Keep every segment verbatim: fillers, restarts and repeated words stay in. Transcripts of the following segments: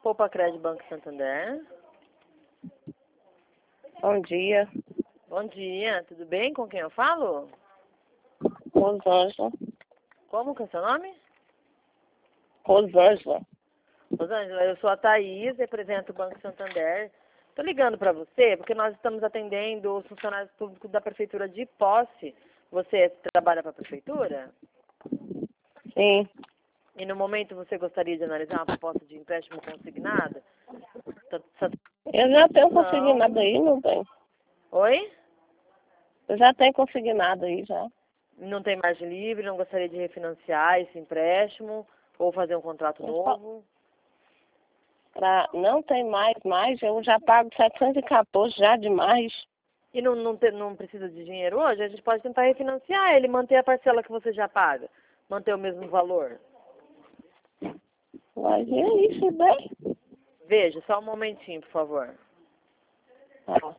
Poupa Crédito Banco Santander. Bom dia. Bom dia, tudo bem? Com quem eu falo? Rosângela. Como que é seu nome? Rosângela. Rosângela, eu sou a Thaís, represento o Banco Santander. Estou ligando para você porque nós estamos atendendo os funcionários públicos da Prefeitura de Posse. Você trabalha para a Prefeitura? Sim. E no momento você gostaria de analisar uma proposta de empréstimo consignado? Tá- tá- Eu já tenho Não. consignado aí, não tem? Oi? Eu já tenho consignado aí, já. Não tem margem livre, não gostaria de refinanciar esse empréstimo ou fazer um contrato Eu só- novo? Pra... Não tem mais, mais. Eu já pago setecentos e quatorze já demais. E não, não, te- não precisa de dinheiro hoje? A gente pode tentar refinanciar ele, manter a parcela que você já paga, manter o mesmo valor. Mas e é isso, bem? Veja, só um momentinho, por favor. Tá.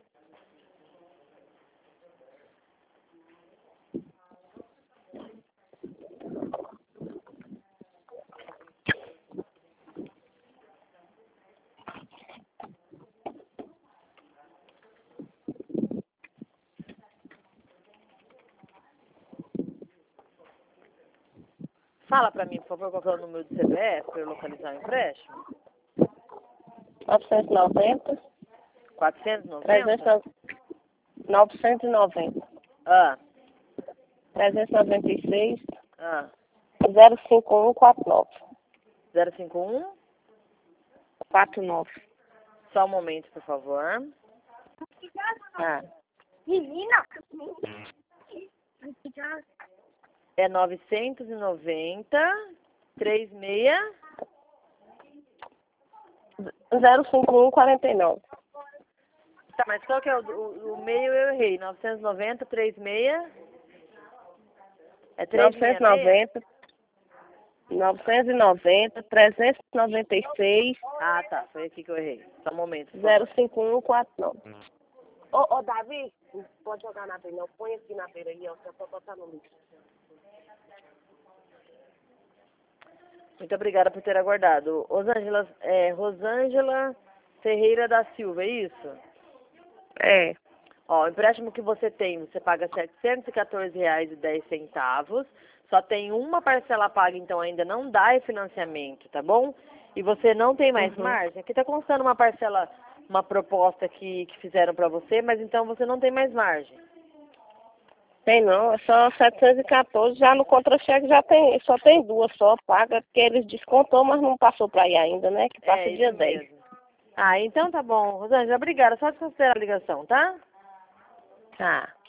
Fala pra mim, por favor, qual que é o número do C P F para eu localizar o empréstimo? novecentos e noventa, quatrocentos e trezentos, noventa? novecentos e noventa, Ah, trezentos e noventa e seis, ah. zero cinco um quatro nove. zero cinco um? quatro nove. Só um momento, por favor. Ah. Menina! É novecentos e noventa, trinta e seis. zero cinco um quatro nove. Tá, mas qual que é o, o, o meio eu errei? novecentos e noventa, trinta e seis. É trezentos e sessenta e seis? novecentos e noventa, trezentos e noventa e seis, Ah, tá. Foi aqui que eu errei. Só um momento. por zero favor. cinco um quatro nove. Ô, ô, Davi, não pode jogar na beira, não. Põe aqui na beira aí, ó, só pra botar no lixo. Muito obrigada por ter aguardado. Rosângela, é, Rosângela Ferreira da Silva, é isso? É. Ó, o empréstimo que você tem, você paga setecentos e quatorze reais e dez centavos. Só tem uma parcela paga, então ainda não dá refinanciamento, tá bom? E você não tem mais Uhum. margem. Aqui tá constando uma parcela, uma proposta que, que fizeram pra você, mas então você não tem mais margem. Tem não, é só setecentos e quatorze, já no contra-cheque já tem, só tem duas só, paga, porque eles descontou, mas não passou pra aí ainda, né? Que passa É, dia isso dez. mesmo. Ah, então tá bom, Rosângela, obrigada. Só de considerar a ligação, tá? Tá.